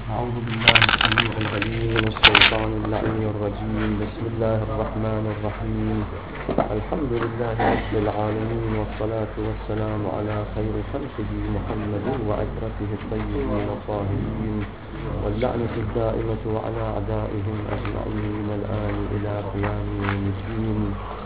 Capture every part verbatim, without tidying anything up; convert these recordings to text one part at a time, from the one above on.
أعوذ بالله السميع العليم من الشيطان اللعين الرجيم. بسم الله الرحمن الرحيم. الحمد لله رب العالمين، والصلاة والسلام على خير خلقه محمد وعترته الطيبين الطاهرين، واللعنة الدائمة على أعدائهم أجمعين الآن إلى قيام يوم الدين.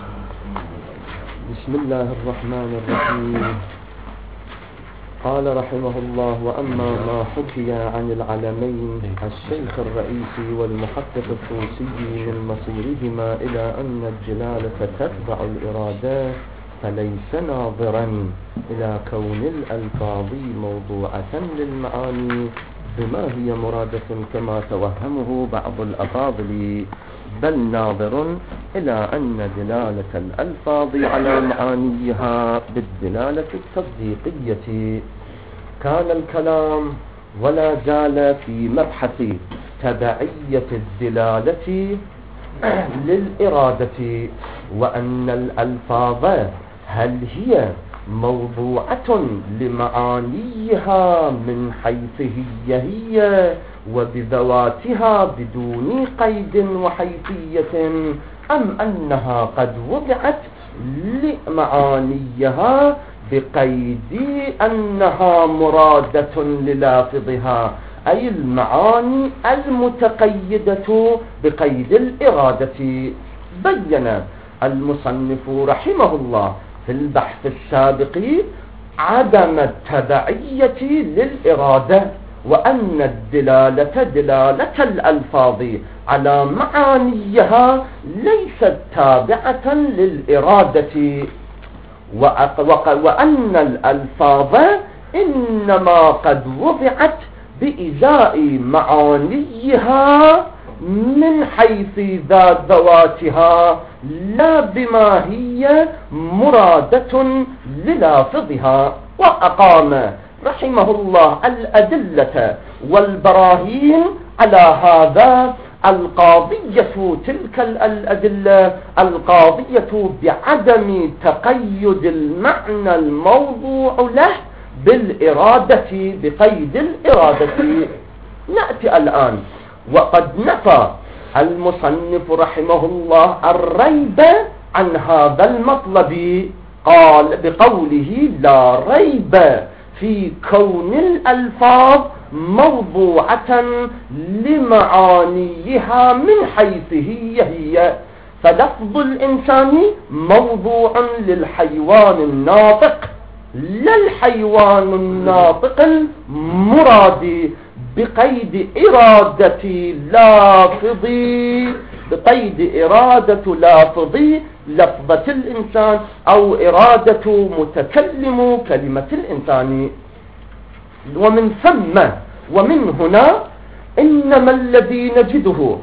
بسم الله الرحمن الرحيم. قال رحمه الله: وأما ما حكي عن العلمين الشيخ الرئيسي والمحقق الطوسي من مصيرهما إلى أن الجلالة تتبع الإرادة، فليس ناظرا إلى كون الألفاظ موضوعة للمعاني بما هي مرادة كما توهمه بعض الأفاضل، بل ناظر إلى أن دلالة الألفاظ على معانيها بالدلالة التصديقية. كان الكلام ولا زال في مبحث تبعية الدلالة للإرادة، وأن الألفاظ هل هي موضوعة لمعانيها من حيث هي هي وبذواتها بدون قيد وحيثية، أم أنها قد وضعت لمعانيها بقيد أنها مرادة للافظها، أي المعاني المتقيدة بقيد الإرادة. بين المصنف رحمه الله في البحث السابق عدم التبعية للإرادة، وأن الدلالة دلالة الألفاظ على معانيها ليست تابعة للإرادة، وأن الألفاظ إنما قد وضعت بإزاء معانيها من حيث ذات ذواتها، لا بما هي مرادة للافظها. وأقام رحمه الله الأدلة والبراهين على هذا القاضية، تلك الأدلة القاضية بعدم تقيد المعنى الموضوع له بالإرادة بقيد الإرادة. نأتي الآن، وقد نفى المصنف رحمه الله الريب عن هذا المطلب، قال بقوله: لا ريب في كون الألفاظ موضوعة لمعانيها من حيث هي هي، فلفظ الإنسان موضوع للحيوان الناطق، لا الحيوان الناطق المراد بقيد إرادة لافظي بقيد إرادة لافظي لفظة الإنسان أو إرادة متكلم كلمة الإنسان. ومن ثم ومن هنا إنما الذي نجده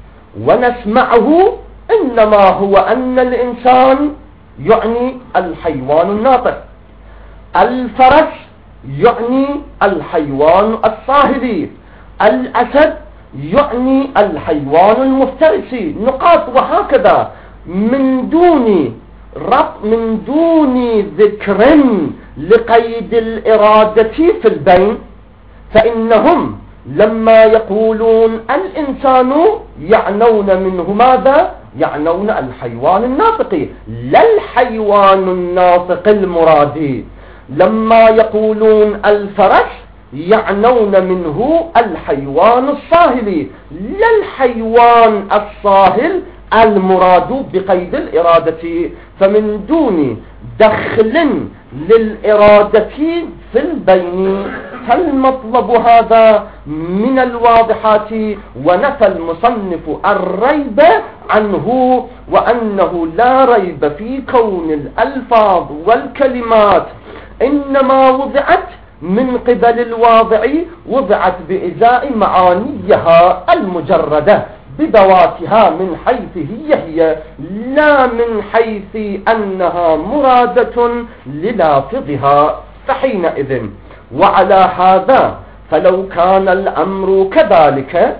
ونسمعه إنما هو أن الإنسان يعني الحيوان الناطق، الفرس يعني الحيوان الصاهلي، الأسد يعني الحيوان المفترسي، نقاط، وهكذا من دون ربط من دون ذكر لقيد الإرادة في البين. فإنهم لما يقولون الإنسان يعنون منه ماذا؟ يعنون الحيوان الناطق، لا الحيوان الناطق المرادي. لما يقولون الفرس يعنون منه الحيوان الصاهلي، لا الحيوان الصاهل المراد بقيد الإرادة. فمن دون دخل للإرادة في البين، فالمطلب هذا من الواضحات. ونفى المصنف الريب عنه، وأنه لا ريب في كون الألفاظ والكلمات إنما وضعت من قبل الواضع، وضعت بإزاء معانيها المجردة بذواتها من حيث هي هي، لا من حيث أنها مرادة للافظها. فحينئذ وعلى هذا فلو كان الأمر كذلك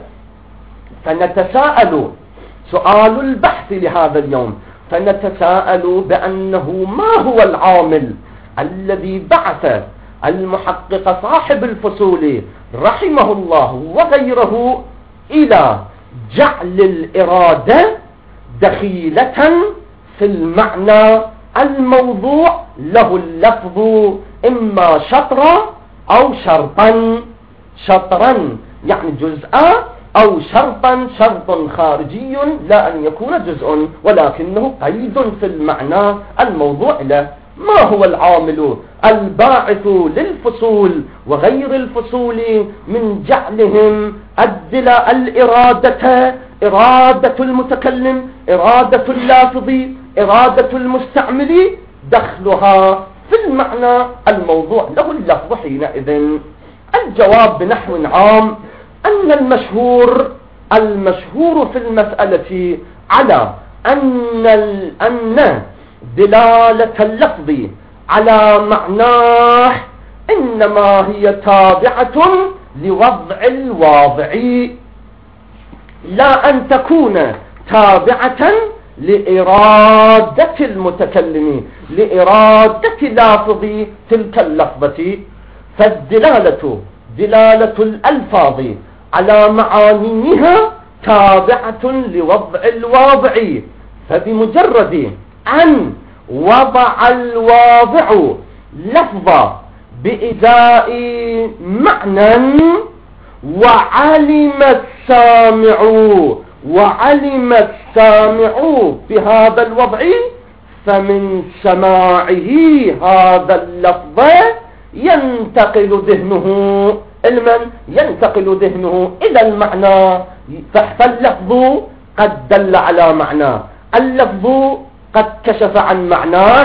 فنتساءل سؤال البحث لهذا اليوم، فنتساءل بأنه ما هو العامل الذي بعث المحقق صاحب الفصول رحمه الله وغيره إلى جعل الإرادة دخيلة في المعنى الموضوع له اللفظ إما شطرا أو شرطا، شطرا يعني جزءا، أو شرطا شرط خارجي لا أن يكون جزء ولكنه قيد في المعنى الموضوع له. ما هو العامل الباعث للفصول وغير الفصول من جعلهم الدلا الإرادة، إرادة المتكلم، إرادة اللافظ، إرادة المستعمل، دخلها في المعنى الموضوع له اللفظ حينئذ؟ الجواب بنحو عام أن المشهور المشهور في المسألة على أن أن دلالة اللفظ على معناه إنما هي تابعة لوضع الواضع، لا أن تكون تابعة لإرادة المتكلم، لإرادة لافظ تلك اللفظة. فالدلالة دلالة الألفاظ على معانيها تابعة لوضع الواضع، فبمجرد أن وضع الواضع لفظا بإزاء معنى وعلم السامع وعلم السامع بهذا الوضع، فمن سماعه هذا اللفظ ينتقل ذهنه علما، ينتقل ذهنه إلى المعنى، فاللفظ قد دل على معناه، اللفظ قد كشف عن معناه.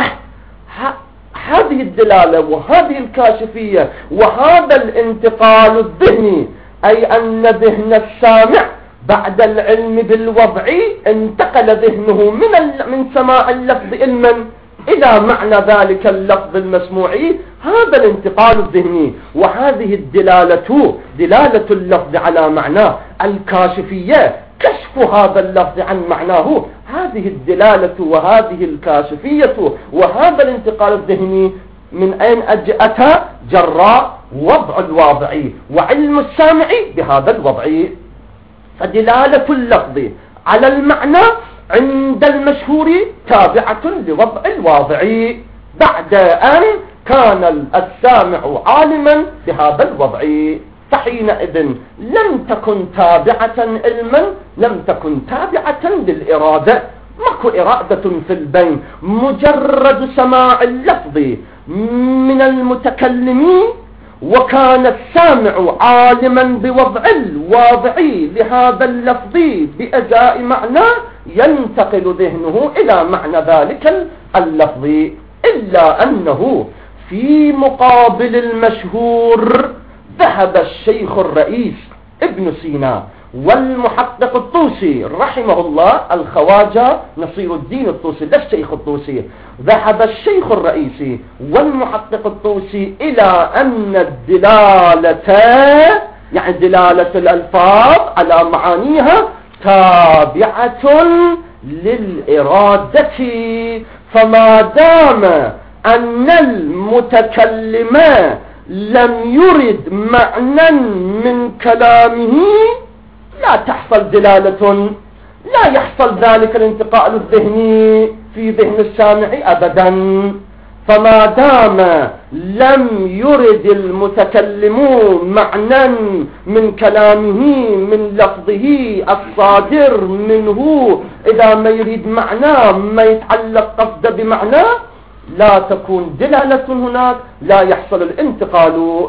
هذه الدلالة وهذه الكاشفية وهذا الانتقال الذهني، أي أن ذهن السامع بعد العلم بالوضع انتقل ذهنه من من سماع اللفظ علما إلى معنى ذلك اللفظ المسموع، هذا الانتقال الذهني وهذه الدلالة دلالة اللفظ على معناه الكاشفية، كشف هذا اللفظ عن معناه، هذه الدلالة وهذه الكاشفية وهذا الانتقال الذهني من أين أتى؟ جراء وضع الواضع وعلم السامع بهذا الوضع. فدلالة اللفظ على المعنى عند المشهور تابعة لوضع الواضع بعد أن كان السامع عالما بهذا الوضع، فحينئذ لم تكن تابعة علما، لم تكن تابعة للإرادة، ماكو إرادة في البين، مجرد سماع اللفظ من المتكلمين وكان السامع عالما بوضع الواضع لهذا اللفظ بأجاء معناه، ينتقل ذهنه إلى معنى ذلك اللفظ. إلا أنه في مقابل المشهور ذهب الشيخ الرئيس ابن سينا والمحقق الطوسي رحمه الله، الخواجة نصير الدين الطوسي لا الشيخ الطوسي، ذهب الشيخ الرئيسي والمحقق الطوسي إلى أن الدلالة يعني دلالة الألفاظ على معانيها تابعة للإرادة، فما دام أن المتكلم لم يرد معنى من كلامه لا تحصل دلالة، لا يحصل ذلك الانتقال الذهني في ذهن السامع أبدا. فما دام لم يرد المتكلم معنى من كلامه من لفظه الصادر منه، إذا ما يريد معنى ما يتعلق قصد بمعنى لا تكون دلالة هناك، لا يحصل الانتقال.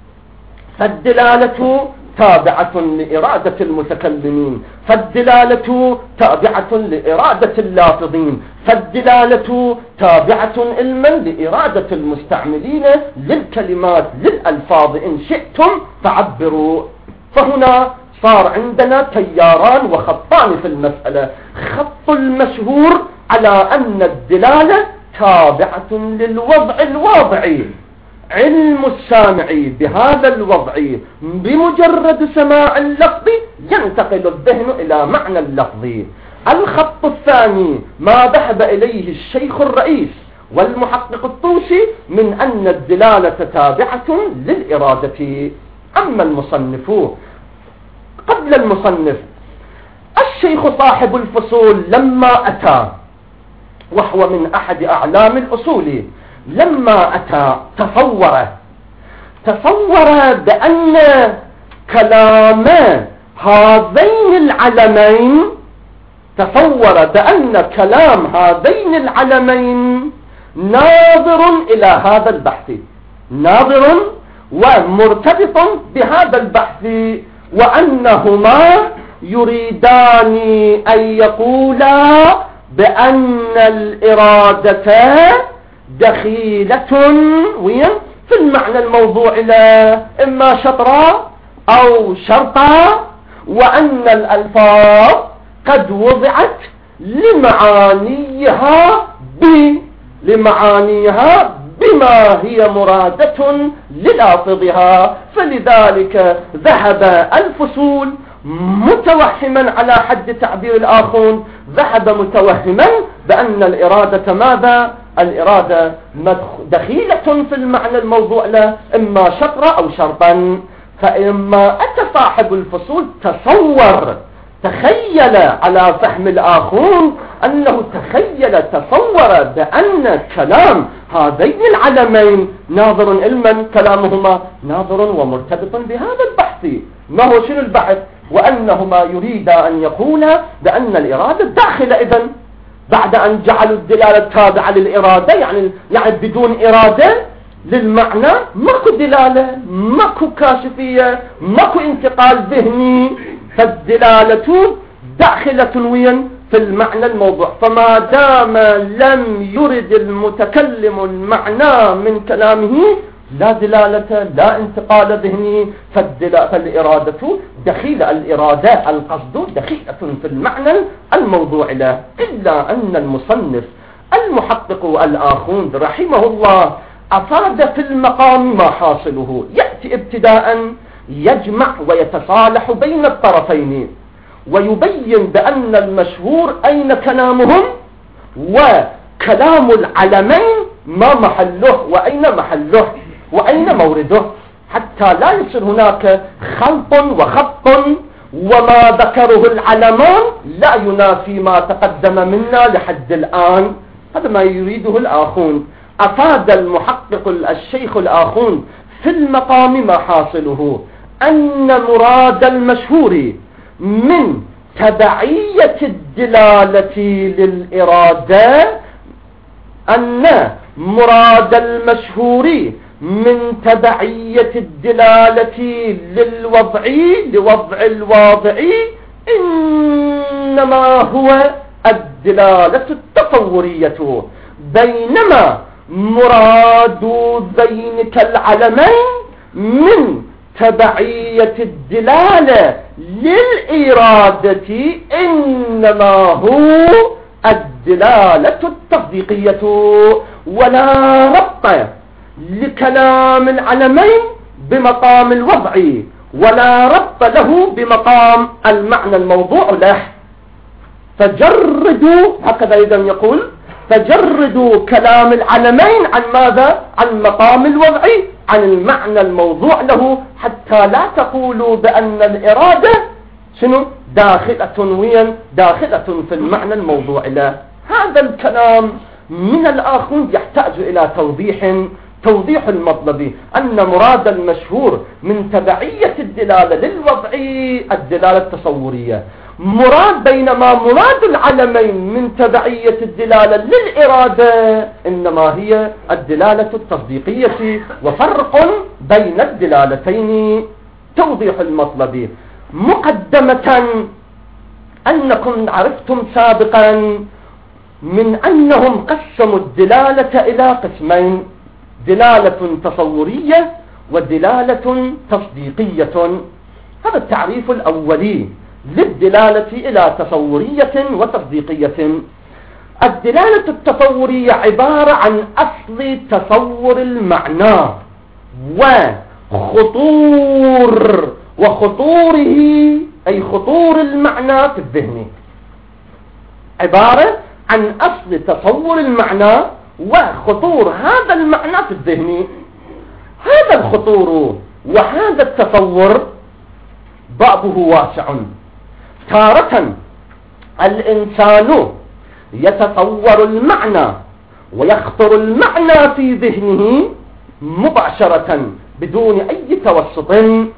فالدلالة تابعة لإرادة المتكلمين، فالدلالة تابعة لإرادة اللافظين، فالدلالة تابعة علما لإرادة المستعملين للكلمات للألفاظ، إن شئتم فعبروا. فهنا صار عندنا تياران وخطان في المسألة، خط المشهور على أن الدلالة تابعة للوضع الواضعي، علم السامع بهذا الوضع بمجرد سماع اللفظ ينتقل الذهن إلى معنى اللفظ. الخط الثاني ما ذهب إليه الشيخ الرئيس والمحقق الطوسي من أن الدلالة تابعة للإرادة. أما المصنف قبل المصنف الشيخ صاحب الفصول لما أتى، وهو من أحد أعلام الأصول، لما أتى تصور تصور بأن كلام هذين العلمين تصور بأن كلام هذين العلمين ناظر إلى هذا البحث، ناظر ومرتبط بهذا البحث، وأنهما يريدان أن يقولا بأن الإرادة دخيلة في المعنى الموضوع له، إما شطرا أو شرطا، وأن الألفاظ قد وضعت لمعانيها ب لمعانيها بما هي مرادة للافظها. فلذلك ذهب الفصول متوهما على حد تعبير الآخون، ذهب متوهما بأن الإرادة ماذا؟ الإرادة دخيلة في المعنى الموضوع له، إما شطرا أو شرطا. فإما أتى صاحب الفصول تصور تخيل على فهم الآخون أنه تخيل تصور بأن كلام هذين العلمين ناظر علما، كلامهما ناظر ومرتبط بهذا البحث. ما هو شنو البحث؟ وأنهما يريد أن يقولا بأن الإرادة داخلة إذن، بعد أن جعلوا الدلالة تابعة للإرادة، يعني يعني بدون إرادة للمعنى ماكو دلالة، ماكو كاشفية، ماكو انتقال ذهني، فالدلالة داخلة وين؟ في المعنى الموضوع. فما دام لم يرد المتكلم المعنى من كلامه لا دلالة لا انتقال ذهني، فالإرادة دخيلة، الإرادة القصد دخيلة في المعنى الموضوع له. إلا أن المصنف المحقق الآخوند رحمه الله أفاد في المقام ما حاصله، يأتي ابتداء يجمع ويتصالح بين الطرفين، ويبين بأن المشهور أين كلامهم، وكلام العلمين ما محله وأين محله وأين مورده، حتى لا يصير هناك خلط وخط، وما ذكره العلمان لا ينافي ما تقدم منا لحد الآن. هذا ما يريده الآخون. أفاد المحقق الشيخ الآخون في المقام ما حاصله أن مراد المشهور من تبعية الدلالة للإرادة، أن مراد المشهور من تبعية الدلالة للوضع لوضع الواضع إنما هو الدلالة التصورية، بينما مراد ذينك العلمين من تبعية الدلالة للإرادة إنما هو الدلالة التصديقية، ولا ربط لكلام العلمين بمقام الوضع، ولا ربط له بمقام المعنى الموضوع له. فجردوا، هكذا إذا يقول، فجردوا كلام العلمين عن ماذا؟ عن مقام الوضع، عن المعنى الموضوع له، حتى لا تقولوا بأن الإرادة شنو؟ داخلة وين؟ داخلة في المعنى الموضوع له. هذا الكلام من الآخر يحتاج إلى توضيح، توضيح المطلب أن مراد المشهور من تبعية الدلالة للوضع الدلالة التصورية، مراد بينما مراد العلمين من تبعية الدلالة للإرادة إنما هي الدلالة التصديقية، وفرق بين الدلالتين. توضيح المطلب. مقدمة أنكم عرفتم سابقا من أنهم قسموا الدلالة إلى قسمين: دلالة تصورية ودلالة تصديقية. هذا التعريف الأولي للدلالة إلى تصورية وتصديقية. الدلالة التصورية عبارة عن أصل تصور المعنى وخطور وخطوره، أي خطور المعنى في الذهن، عبارة عن أصل تصور المعنى وخطور هذا المعنى في الذهن. هذا الخطور وهذا التصور بابه واسع. تارة الإنسان يتصور المعنى ويخطر المعنى في ذهنه مباشرة بدون أي توسط،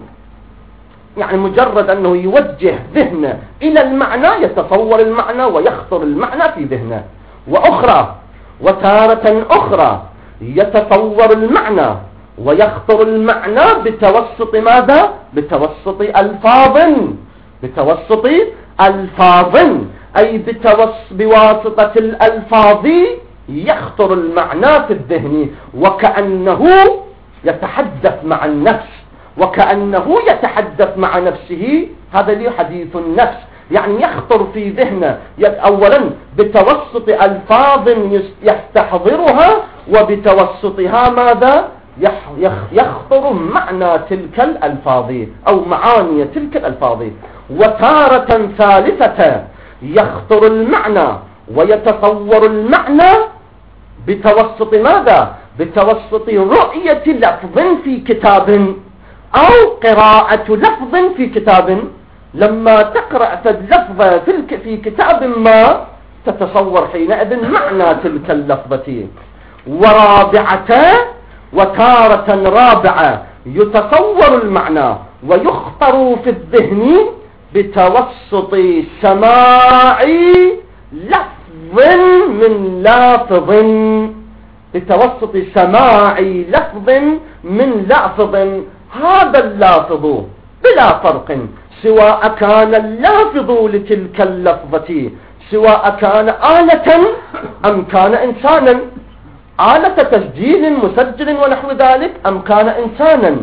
يعني مجرد أنه يوجه ذهنه إلى المعنى يتصور المعنى ويخطر المعنى في ذهنه. وأخرى وتارة أخرى يتصور المعنى ويخطر المعنى بتوسط ماذا؟ بتوسط ألفاظ، بتوسط ألفاظ أي بتوس بواسطة الألفاظ يخطر المعنى في الذهن، وكأنه يتحدث مع النفس، وكأنه يتحدث مع نفسه. هذا لي حديث النفس، يعني يخطر في ذهنه أولا بتوسط ألفاظ يستحضرها، وبتوسطها ماذا؟ يخطر معنى تلك الألفاظ أو معاني تلك الألفاظ. وتارة ثالثة يخطر المعنى ويتصور المعنى بتوسط ماذا؟ بتوسط رؤية لفظ في كتاب أو قراءة لفظ في كتاب. لما تقرأ اللفظ في, في كتاب ما تتصور حينئذ معنى تلك اللفظة. ورابعة وتارة رابعة يتصور المعنى ويخطر في الذهن بتوسط سماع لفظ من لافظ، بتوسط سماع لفظ من لافظ. هذا اللافظ بلا فرق سواء كان اللافظ لتلك اللفظة سواء كان آلة أم كان إنسانا، آلة تسجيل مسجل ونحو ذلك أم كان إنسانا.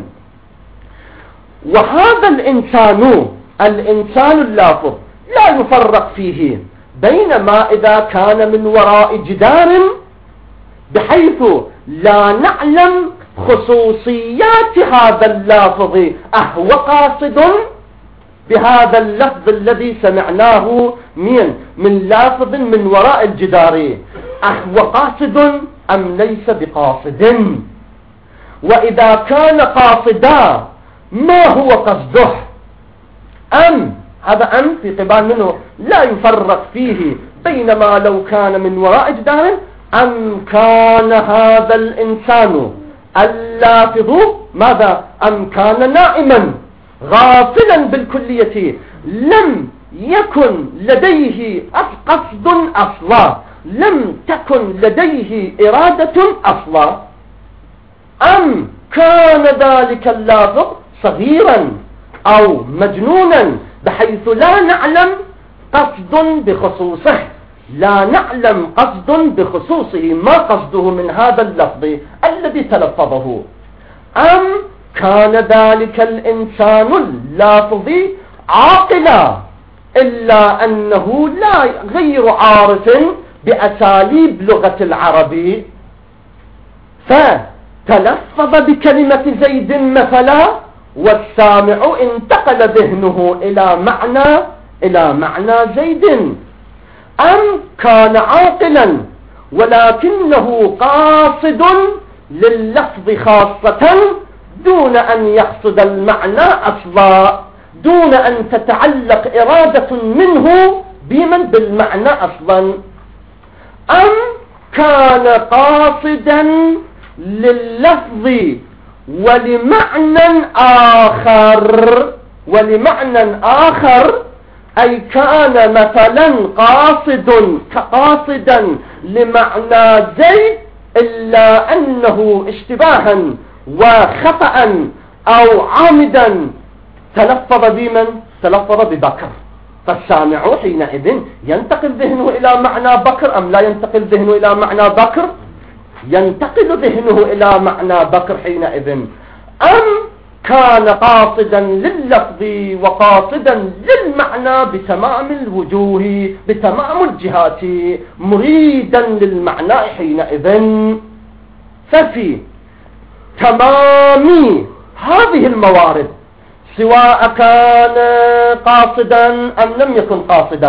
وهذا الإنسان الإنسان اللافظ لا يفرق فيه، بينما إذا كان من وراء جدار بحيث لا نعلم خصوصيات هذا اللافظ، أهو قاصد بهذا اللفظ الذي سمعناه من من لافظ من وراء الجدار، أهو قاصد أم ليس بقاصد؟ وإذا كان قاصدا ما هو قصده؟ أم هذا أم في قبال منه لا يفرق فيه، بينما لو كان من وراء جدار أم كان هذا الإنسان اللافظ ماذا؟ أم كان نائما غافلا بالكلية لم يكن لديه قصد أصلا، لم تكن لديه إرادة أصلا، أم كان ذلك اللافظ صغيرا أو مجنونا بحيث لا نعلم قصد بخصوصه، لا نعلم قصد بخصوصه ما قصده من هذا اللفظ الذي تلفظه، أم كان ذلك الإنسان اللافظ عاقلا إلا أنه لا غير عارف بأساليب لغة العرب فتلفظ بكلمة زيد مثلا، والسامع انتقل ذهنه إلى معنى إلى معنى زيد. أم كان عاقلا ولكنه قاصد لللفظ خاصة دون أن يقصد المعنى أصلا، دون أن تتعلق إرادة منه بمن بالمعنى أصلا. أم كان قاصدا لللفظ ولمعنى آخر، ولمعنى آخر أي كان مثلا قاصد كقاصدا لمعنى زيد إلا أنه اشتباها وخطأ أو عامدا تلفظ بمن؟ تلفظ ببكر. فالسامع حينئذ ينتقل ذهنه إلى معنى بكر أم لا ينتقل ذهنه إلى معنى بكر؟ ينتقل ذهنه إلى معنى بكر حينئذ. أم كان قاصدا لللفظ وقاصدا للمعنى بتمام الوجوه بتمام الجهات مريدا للمعنى حينئذ. ففي تمام هذه الموارد سواء كان قاصدا أم لم يكن قاصدا،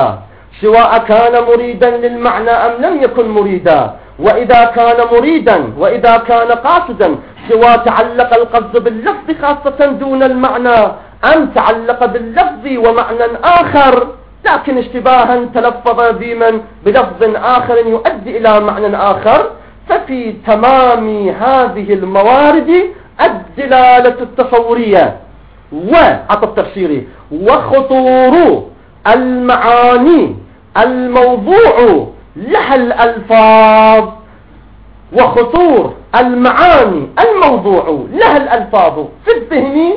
سواء كان مريدا للمعنى أم لم يكن مريدا، وإذا كان مريدا وإذا كان قاصدا، سواء تعلق القصد باللفظ خاصة دون المعنى أم تعلق باللفظ ومعنى آخر، لكن اشتباها تلفظ بمن بلفظ آخر يؤدي إلى معنى آخر، ففي تمام هذه الموارد الدلالة التصورية وعطف تفسيري وخطور المعاني الموضوع لها الألفاظ وخطور المعاني الموضوع لها الألفاظ في الذهن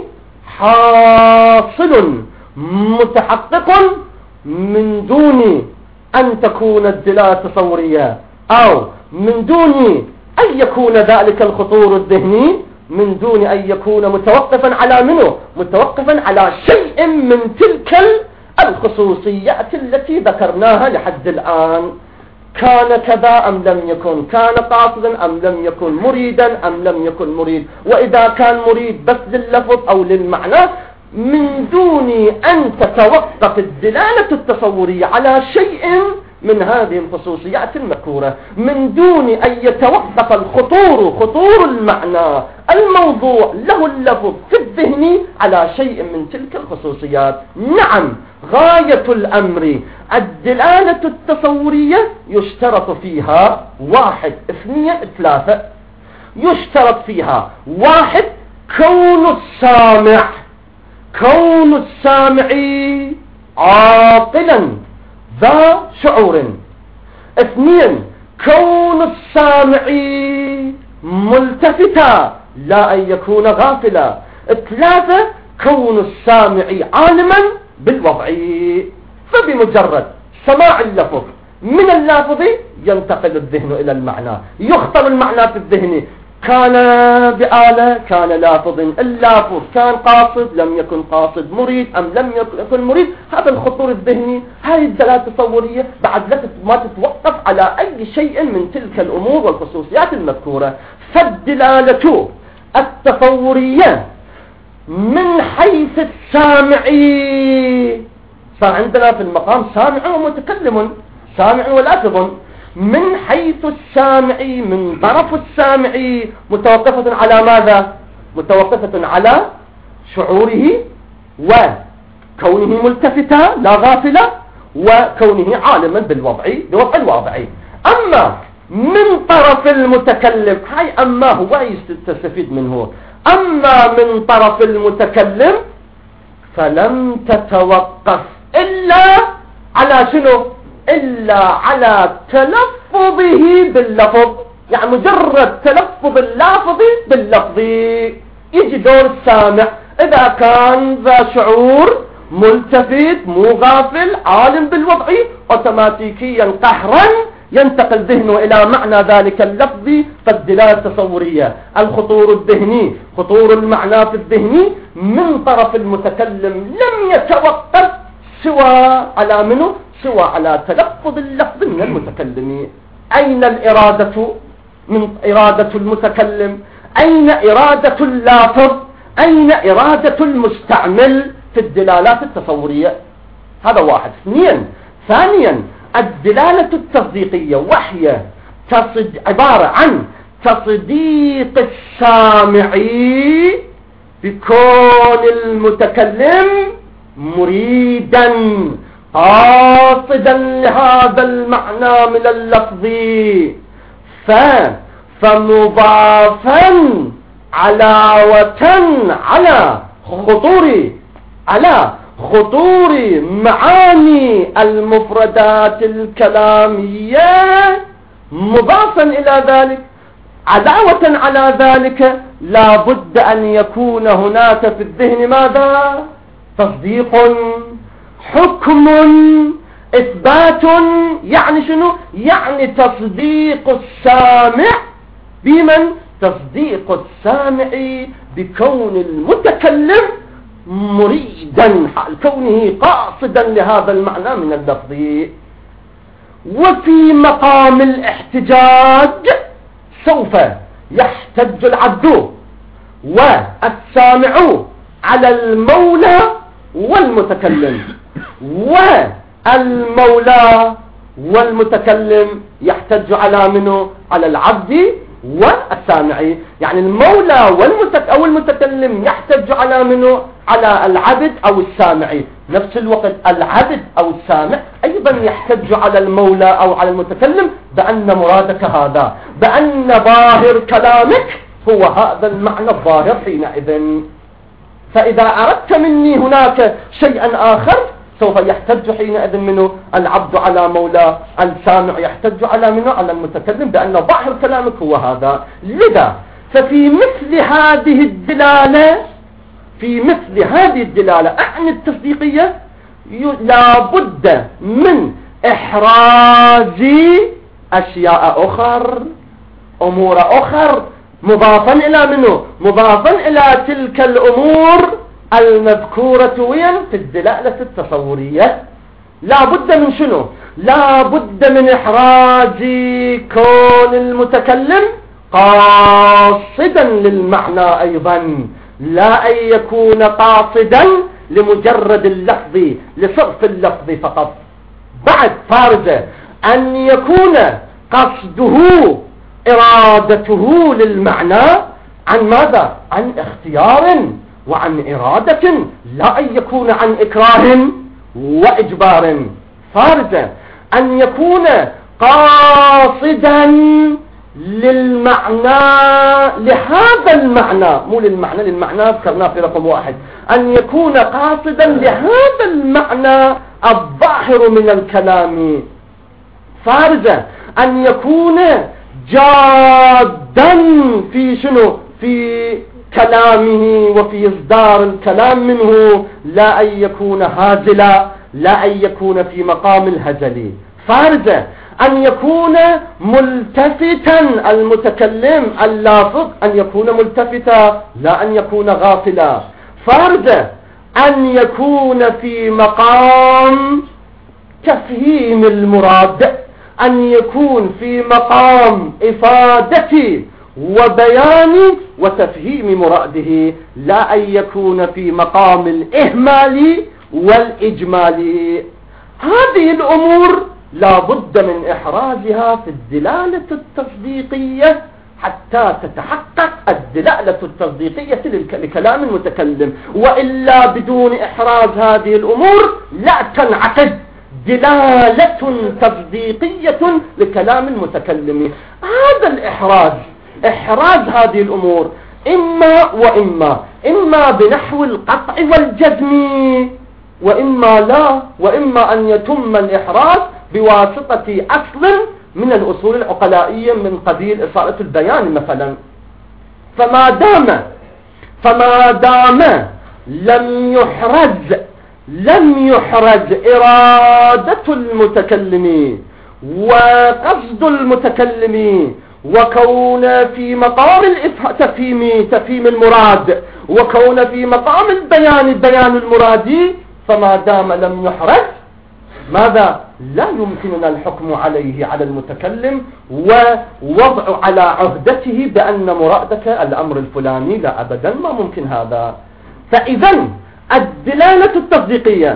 حاصل متحقق من دون أن تكون الدلالة تصورية، أو من دون أن يكون ذلك الخطور الذهني من دون أن يكون متوقفا على منه متوقفا على شيء من تلك الخصوصيات التي ذكرناها لحد الآن. كان كذا أم لم يكن، كان قاصدا أم لم يكن، مريدا أم لم يكن مريد، وإذا كان مريد بس لللفظ أو للمعنى، من دون أن تتوقف الدلالة التصورية على شيء من هذه الخصوصيات المذكورة، من دون أن يتوقف الخطور خطور المعنى الموضوع له اللفظ في الذهن على شيء من تلك الخصوصيات. نعم، غاية الأمر الدلالة التصورية يشترط فيها واحد اثنين ثلاثة. يشترط فيها واحد كون السامع كون السامع عاقلا ذا شعور. اثنين كون السامع ملتفتا لا أن يكون غافلا. ثلاثة كون السامع عالما بالوضع. فبمجرد سماع اللفظ من اللافظ ينتقل الذهن إلى المعنى، يخطر المعنى في الذهن، كان بآلة كان لافظ، اللافظ كان قاصد لم يكن قاصد، مريد أم لم يكن مريد. هذا الخطور الذهني، هذه الدلالة التصورية بعد لا ما تتوقف على أي شيء من تلك الأمور والخصوصيات المذكورة. فالدلالة التصورية من حيث السامعي، فعندنا في المقام سامع ومتكلم، سامع ولافظ. من حيث السامعي من طرف السامعي متوقفة على ماذا؟ متوقفة على شعوره وكونه ملتفتا لا غافلا وكونه عالما بالوضع بوضع الواضع. أما من طرف المتكلم، هاي أما هو يستفيد منه، أما من طرف المتكلم فلم تتوقف إلا على شنو؟ إلا على تلفظه باللفظ. يعني مجرد تلفظ اللافظ باللفظ يجي دور السامع، إذا كان ذا شعور ملتفت مو غافل عالم بالوضع، أوتوماتيكيا قهرا ينتقل ذهنه إلى معنى ذلك اللفظ. فالدلالة التصورية الخطور الذهني خطور المعنى في الذهن من طرف المتكلم لم يتوقف سوى على منه سوى على تلفظ اللفظ من المتكلم. أين الإرادة من إرادة المتكلم؟ أين إرادة اللافظ؟ أين إرادة المستعمل في الدلالات التصورية؟ هذا واحد. اثنين ثانيا الدلالة التصديقية، وهي تصد... عبارة عن تصديق السامع بكون المتكلم مريدا قاصدا لهذا المعنى من اللفظ، ف فمضافا علاوة على خطور على خطور معاني المفردات الكلامية، مضافا إلى ذلك علاوة على ذلك لا بد أن يكون هناك في الذهن ماذا؟ تصديق، حكم، إثبات. يعني شنو؟ يعني تصديق السامع بمن؟ تصديق السامع بكون المتكلم مريدا كونه قاصدا لهذا المعنى من اللفظ. وفي مقام الاحتجاج سوف يحتج العبد والسامع على المولى والمتكلم، المولى والمتكلم يحتج على منه؟ على العبد والسامع. يعني المولى والمتك أو المتكلم يحتج على منه؟ على العبد أو السامع. نفس الوقت العبد أو السامع أيضا يحتج على المولى أو على المتكلم بأن مرادك هذا، بأن ظاهر كلامك هو هذا المعنى الظاهر حينئذ. فإذا أردت مني هناك شيئا آخر سوف يحتج حينئذ منه العبد على مولى، السامع يحتج على منه على المتكلم بأن ظاهر كلامك هو هذا. لذا ففي مثل هذه الدلالة في مثل هذه الدلالة أعني التصديقية لا بد من إحراز أشياء أخر، أمور أخر مضافا إلى منه؟ مضافا إلى تلك الأمور المذكورة وين؟ في الدلالة التصورية. لا بد من شنو؟ لا بد من إحراز كون المتكلم قاصدا للمعنى أيضا، لا أن يكون قاصدا لمجرد اللفظ لصرف اللفظ فقط. بعد فارجة أن يكون قصده إرادته للمعنى عن ماذا؟ عن اختيار وعن إرادة، لا أن يكون عن إكراه وإجبار. فارجة أن يكون قاصدا للمعنى، لهذا المعنى، مو للمعنى، للمعنى ذكرناه في رقم واحد، أن يكون قاصدا لهذا المعنى الظاهر من الكلام. فارجة أن يكون جادا في شنو؟ في كلامه وفي إصدار الكلام منه، لا أن يكون هازلا، لا أن يكون في مقام الهزل. فارجة أن يكون ملتفتا المتكلم اللافظ، أن يكون ملتفتا لا أن يكون غافلا. فارجة أن يكون في مقام تفهيم المراد، أن يكون في مقام إفادة وبيان وتفهيم مراده، لا أن يكون في مقام الإهمال والإجمال. هذه الأمور لا بد من إحرازها في الدلالة التصديقية حتى تتحقق الدلالة التصديقية لكلام المتكلم، وإلا بدون إحراز هذه الأمور لا تنعقد دلالة تصديقية لكلام المتكلم. هذا الإحراز، إحراز هذه الأمور إما وإما، إما بنحو القطع والجزم وإما لا، وإما أن يتم الإحراز بواسطة أصل من الأصول العقلائية من قبيل إصالة البيان مثلا. فما دام فما دام لم يحرز لم يحرز إرادة المتكلم وقصد المتكلم وكون في مقام تفهيم تفهيم المراد وكون في مقام البيان بيان المراد، فما دام لم يحرز ماذا؟ لا يمكننا الحكم عليه على المتكلم ووضع على عهدته بأن مرادك الأمر الفلاني، لا أبدا، ما ممكن هذا. فإذا الدلالة التصديقية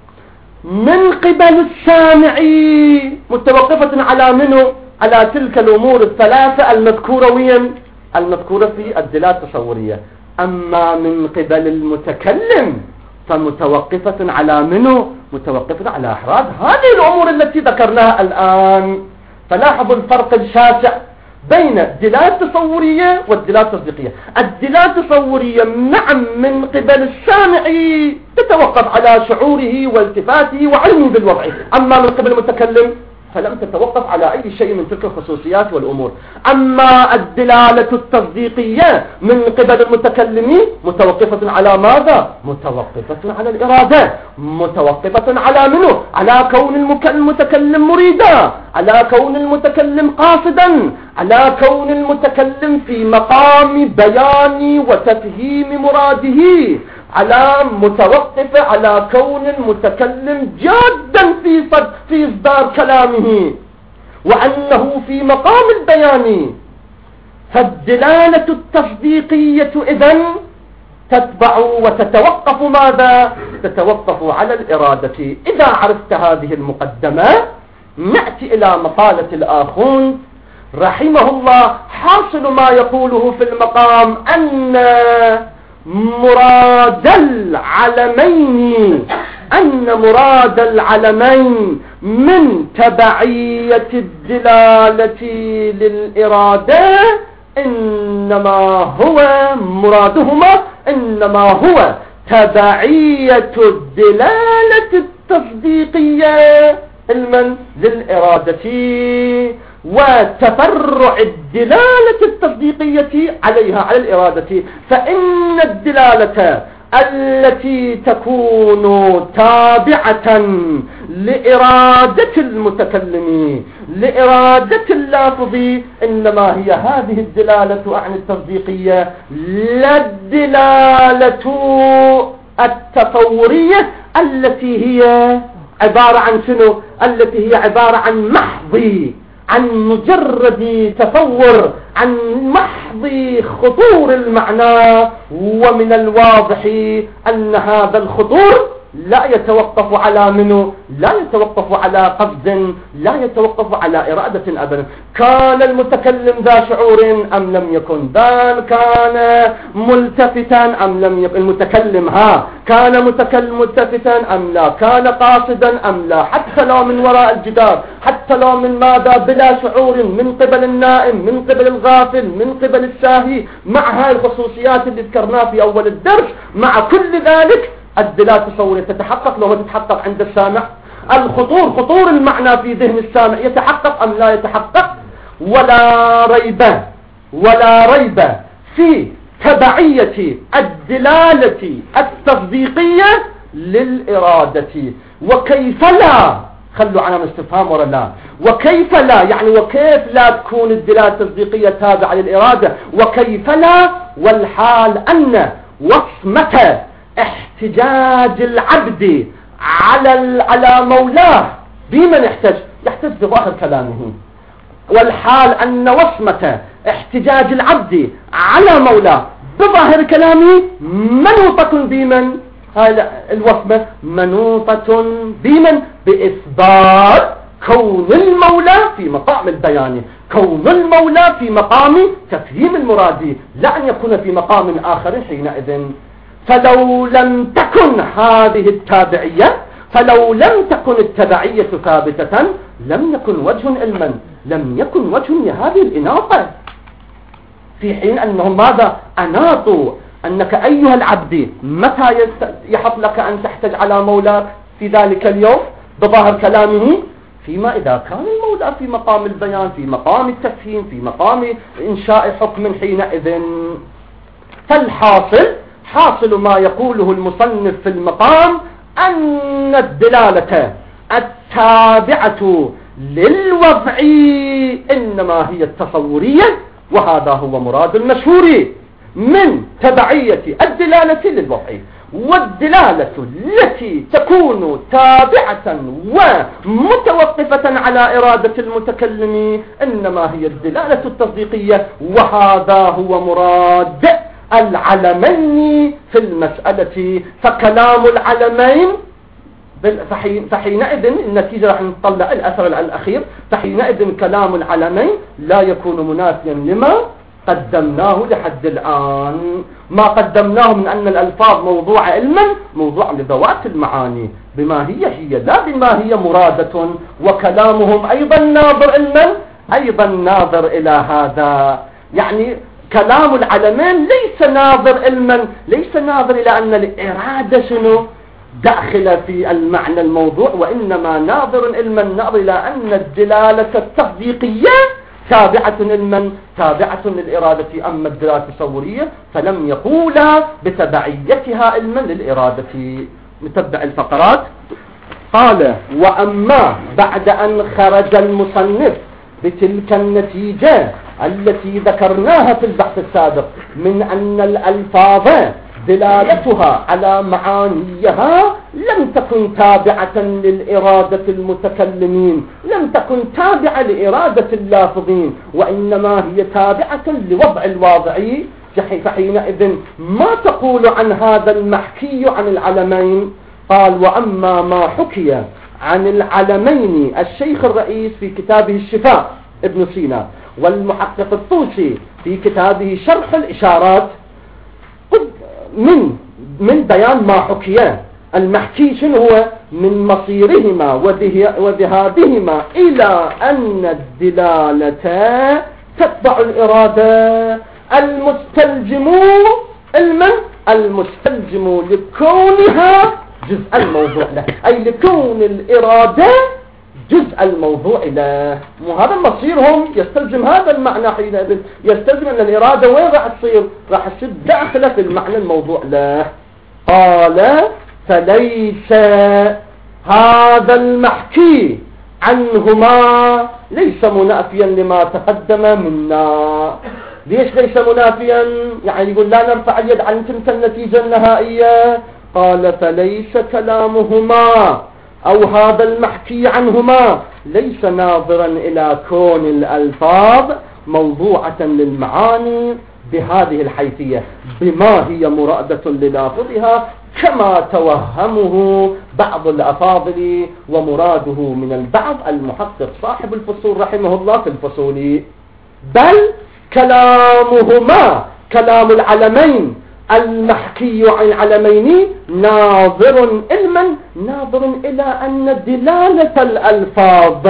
من قبل السامع متوقفة على منه؟ على تلك الأمور الثلاثة المذكورة وين؟ المذكورة في الدلالة التصورية. أما من قبل المتكلم فمتوقفة على منه؟ متوقفة على إحراز هذه الأمور التي ذكرناها الآن. فلاحظوا الفرق الشاسع بين الدلالة التصورية والدلالة التصديقية. الدلالة التصورية نعم من قبل السامع تتوقف على شعوره والتفاته وعلمه بالوضع، أما من قبل المتكلم فلم تتوقف على أي شيء من تلك الخصوصيات والأمور. أما الدلالة التصديقية من قبل المتكلم متوقفة على ماذا؟ متوقفة على الإرادة، متوقفة على منه؟ على كون المتكلم مريدا، على كون المتكلم قاصدا، على كون المتكلم في مقام بيان وتفهيم مراده، على متوقفة على كون المتكلم جادا في صد في إصدار كلامه وأنه في مقام البيان. فالدلالة التصديقية إذن تتبع وتتوقف ماذا؟ تتوقف على الإرادة. إذا عرفت هذه المقدمة نأتي إلى مقالة الآخوند رحمه الله. حاصل ما يقوله في المقام أن مراد العلمين أن مراد العلمين من تبعية الدلالة للإرادة إنما هو مرادهما إنما هو تبعية الدلالة التصديقية المن للإرادة وتفرع الدلالة التصديقية عليها على الإرادة. فإن الدلالة التي تكون تابعة لإرادة المتكلم لإرادة اللافظ إنما هي هذه الدلالة عن التصديقية لا الدلالة التصورية التي هي عبارة عن شنو؟ التي هي عبارة عن محض عن مجرد تصور عن محض خطور المعنى. ومن الواضح أن هذا الخطور لا يتوقف على منه لا يتوقف على قصد لا يتوقف على إرادة أبدا. كان المتكلم ذا شعور أم لم يكن؟ بل كان ملتفتا أم لم يكن؟ المتكلم ها كان متكلم ملتفتا أم لا؟ كان قاصدا أم لا؟ حتى لو من وراء الجدار، حتى لو من ماذا؟ بلا شعور، من قبل النائم، من قبل الغافل، من قبل الساهي، مع هاي الخصوصيات اللي ذكرناها في أول الدرس. مع كل ذلك الدلالة التصورية تتحقق لو ما تتحقق عند السامع. الخطور خطور المعنى في ذهن السامع يتحقق أم لا يتحقق؟ ولا ريب ولا ريب في تبعية الدلالة التصديقية للإرادة. وكيف لا؟ خلوا علامة استفهام ولا لا؟ وكيف لا؟ يعني وكيف لا تكون الدلالة التصديقية تابعة للإرادة؟ وكيف لا والحال أن وصمة احتجاج العبد على على مولاه بمن يحتج؟ يحتج بظاهر كلامه. والحال أن وصمة احتجاج العبد على مولاه بظاهر كلامه منوطة بمن؟ هاي الوصمة منوطة بمن؟ بإثبات كون المولى في مقام البيان، كون المولى في مقام تفهيم المراد، لا أن يكون في مقام آخر حينئذ. فلو لم تكن هذه التابعية فلو لم تكن التبعية ثابتة لم يكن وجه علما، لم يكن وجه لهذه الإناطة. في حين أنهم ماذا؟ أناطوا أنك أيها العبد متى يحط لك أن تحتج على مولاك في ذلك اليوم بظاهر كلامه؟ فيما إذا كان المولى في مقام البيان، في مقام التفهيم، في مقام إنشاء حكم حينئذ. فالحاصل حاصل ما يقوله المصنف في المقام أن الدلالة التابعة للوضع إنما هي التصورية، وهذا هو مراد المشهور من تبعية الدلالة للوضع. والدلالة التي تكون تابعة ومتوقفة على إرادة المتكلم إنما هي الدلالة التصديقية، وهذا هو مراد العلمين في المسألة. فكلام العلمين فحينئذ النتيجة راح نطلع الأثر الأخير، فحينئذ كلام العلمين لا يكون منافيا لما قدمناه لحد الآن. ما قدمناه من أن الألفاظ موضوع علما موضوع لذوات المعاني بما هي هي لا بما هي مرادة، وكلامهم أيضا ناظر علما أيضا ناظر إلى هذا. يعني كلام العلمين ليس ناظر علما، ليس ناظر إلى أن الإرادة شنو داخل في المعنى الموضوع، وإنما ناظر علما ناظر إلى أن الدلالة التصديقية تابعة علما تابعة للإرادة. أما الدلالة التصورية فلم يقولا بتبعيتها علما للإرادة. نتبع الفقرات. قال: وأما بعد أن خرج المصنف بتلك النتيجة التي ذكرناها في البحث السابق من أن الألفاظ دلالتها على معانيها لم تكن تابعة للإرادة المتكلمين، لم تكن تابعة لإرادة اللافظين، وإنما هي تابعة لوضع الواضعي. فحينئذ ما تقول عن هذا المحكي عن العلمين؟ قال: وأما ما حكي عن العلمين الشيخ الرئيس في كتابه الشفاء ابن سينا، والمحقق الطوسي في كتابه شرح الإشارات، من من بيان ما حكي المحكي شنو هو من مصيرهما وذهابهما إلى أن الدلالة تتبع الإرادة المستلزم المن المستلزم لكونها جزء الموضوع له، أي لكون الإرادة جزء الموضوع له. وهذا مصيرهم يستلزم هذا المعنى، حينئذ يستلزم أن الإرادة وين راح تصير؟ راح تصير داخلة في المعنى الموضوع له. قال: فليس هذا المحكي عنهما ليس منافيا لما تقدم منا. ليش ليس منافيا؟ يعني يقول لا نرفع اليد عن تلك النتيجة النهائية. قال: فليس كلامهما أو هذا المحكي عنهما ليس ناظرا إلى كون الألفاظ موضوعة للمعاني بهذه الحيثية بما هي مرادة للافظها كما توهمه بعض الأفاضل ومراده من البعض المحقق صاحب الفصول رحمه الله في الفصول، بل كلامهما كلام العلمين المحكي عن العلمين ناظر علما ناظر إلى أن دلالة الألفاظ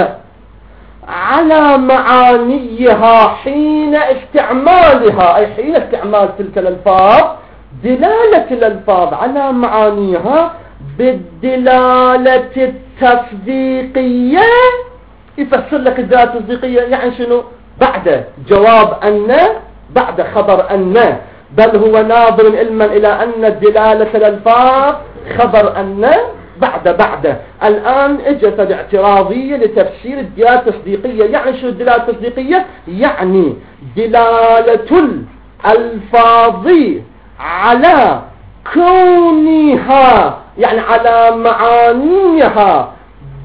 على معانيها حين استعمالها، أي حين استعمال تلك الألفاظ، دلالة الألفاظ على معانيها بالدلالة التصديقية. يفسر لك الدلالة التصديقية يعني شنو؟ بعد جواب أن، بعد خبر أن، بل هو ناظر علما إلى أن دلالة الألفاظ خبر أن بعد بعد. الآن اجت الاعتراضية لتفسير الدلالة التصديقية. يعني شو الدلالة التصديقية؟ يعني دلالة الألفاظ على كونها، يعني على معانيها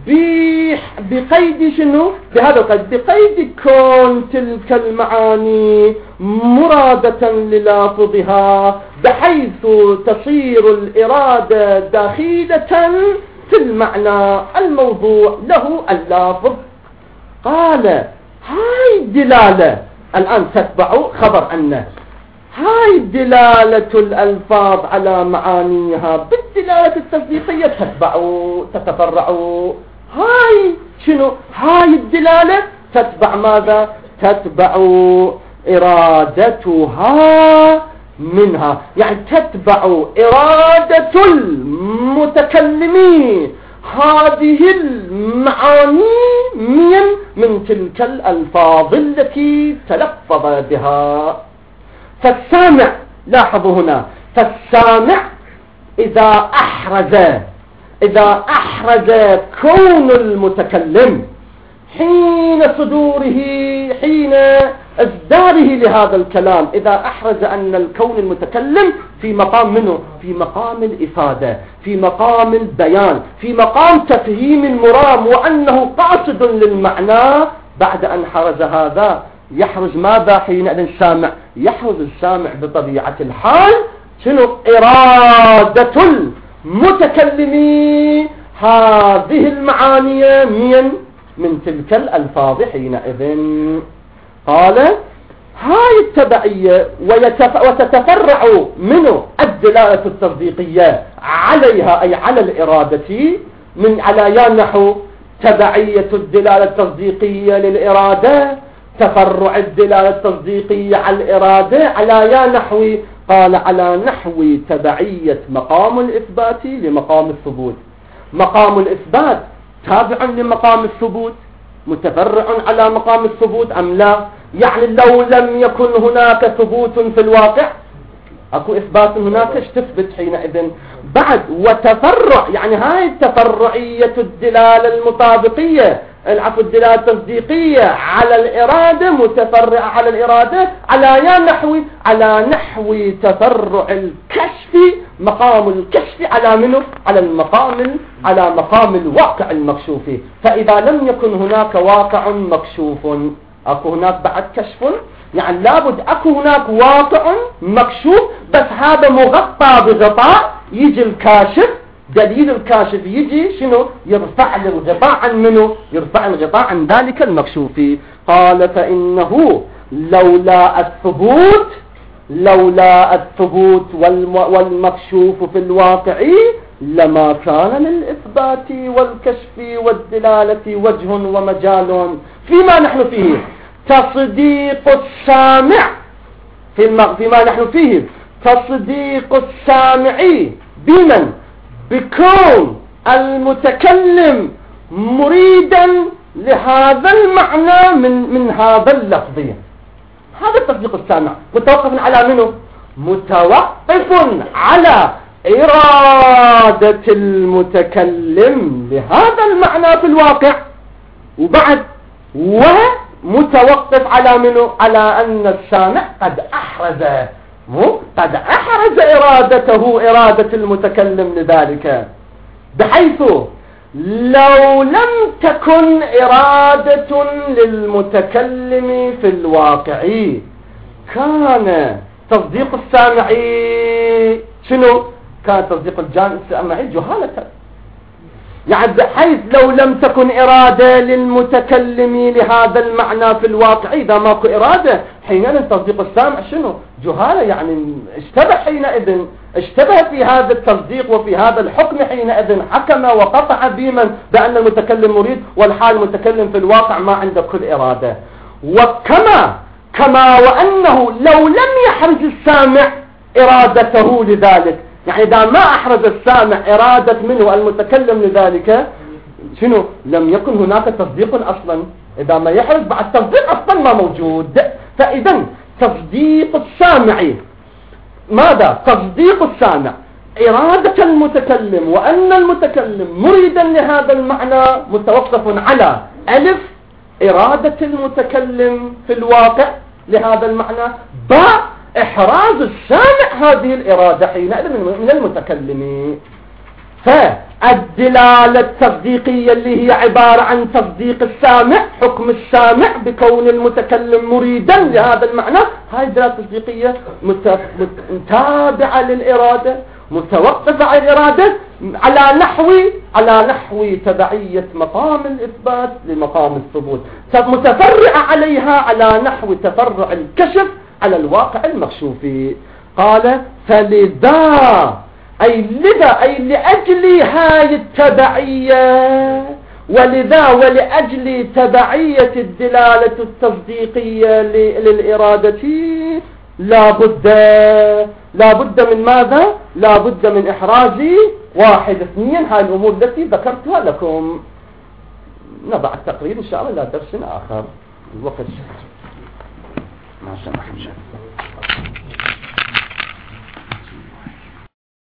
بقيد شنو؟ بهذا القيد، بقيد كون تلك المعاني مرادة للافظها بحيث تصير الإرادة داخلة في المعنى الموضوع له اللافظ. قال: هاي الدلالة الآن تتبع خبر أن، هاي دلالة الألفاظ على معانيها بالدلالة التصديقية تتبع تتفرع. هاي شنو؟ هاي الدلالة تتبع ماذا؟ تتبع إرادتها منها، يعني تتبع إرادة المتكلمين هذه المعاني من من تلك الألفاظ التي تلفظ بها. فالسامع، لاحظوا هنا، فالسامع إذا أحرز إذا أحرز كون المتكلم حين صدوره، حين إصداره لهذا الكلام، إذا أحرز أن الكون المتكلم في مقام منه، في مقام الإفادة، في مقام البيان، في مقام تفهيم المرام، وأنه قاصد للمعنى، بعد أن حرز هذا يحرز ماذا حينئذ السامع؟ يحرز السامع بطبيعة الحال شنو؟ إرادة المتكلمين هذه المعاني من من تلك الألفاظ حينئذ. قال: هاي التبعية وتتفرع منه الدلالة التصديقية عليها، أي على الإرادة، من على يا نحو تبعية الدلالة التصديقية للإرادة، تفرع الدلالة التصديقية على الإرادة على يا نحو. قال: على نحو تبعية مقام الإثبات لمقام الثبوت. مقام الإثبات تابع لمقام الثبوت، متفرع على مقام الثبوت أم لا؟ يعني لو لم يكن هناك ثبوت في الواقع أكو إثبات هناك، ايش تثبت حينئذ؟ بعد وتفرع، يعني هاي التفرعية الدلالة المطابقية، العفو الدلالة التصديقية على الإرادة، متفرعة على الإرادة على يا نحو على نحو تفرع الكشف، مقام الكشف على منه؟ على المقام على مقام الواقع المكشوف. فإذا لم يكن هناك واقع مكشوف اكو هناك بعد كشف، يعني لابد اكو هناك واقع مكشوف، بس هذا مغطى بغطاء، يجي الكاشف، دليل الكاشف يجي شنو؟ يرفع الغطاء عن منه؟ يرفع الغطاء عن ذلك المكشوف. قال فإنه لولا الثبوت لولا الثبوت والمكشوف في الواقع لما كان للإثبات والكشف والدلالة وجه ومجال فيما نحن فيه. تصديق السامع فيما نحن فيه تصديق السامع بمن؟ بكون المتكلم مريدا لهذا المعنى من من هذا اللفظ. هذا تصديق السامع متوقف على منه؟ متوقف على إرادة المتكلم لهذا المعنى في الواقع، وبعد ومتوقف على منه؟ على أن السامع قد أحرز مو قد أحرز إرادته إرادة المتكلم لذلك، بحيث لو لم تكن إرادة للمتكلم في الواقع كان تصديق السامع شنو؟ كان تصديق الجانب السامعي جهالة، يعني بحيث لو لم تكن إرادة للمتكلم لهذا المعنى في الواقع، إذا ماكو إرادة حينئذ تصديق السامع شنو؟ جهالة، يعني اشتبه حينئذ، اشتبه في هذا التصديق وفي هذا الحكم حينئذ، حكم وقطع بمن؟ بأن المتكلم مريد، والحال المتكلم في الواقع ما عنده كل إرادة. وكما كما وأنه لو لم يحرز السامع إرادته لذلك، يعني إذا ما أحرز السامع إرادة منه المتكلم لذلك شنو؟ لم يكن هناك تصديق أصلا. إذا ما يحرز بعد تصديق أصلا ما موجود. فإذا تصديق السامع ماذا؟ تصديق السامع إرادة المتكلم وأن المتكلم مريدا لهذا المعنى متوقف على ألف إرادة المتكلم في الواقع لهذا المعنى، باء إحراز السامع هذه الإرادة حينئذ من المتكلم. فالدلالة التصديقية اللي هي عبارة عن تصديق السامع، حكم السامع بكون المتكلم مريدا لهذا المعنى، هاي الدلالة التصديقية متابعة للإرادة، متوقفة على الإرادة على نحو على نحو تبعية مقام الإثبات لمقام الثبوت، متفرعة عليها على نحو تفرع الكشف على الواقع المكشوف. قال فلذا أي لذا أي لأجل هاي التبعية، ولذا ولأجل تبعية الدلالة التصديقية للإرادة لا بد لا بد من ماذا؟ لا بد من إحراز واحد اثنين هاي الأمور التي ذكرتها لكم. نضع التقرير إن شاء الله لا درس آخر. الوقت ما شاء الله.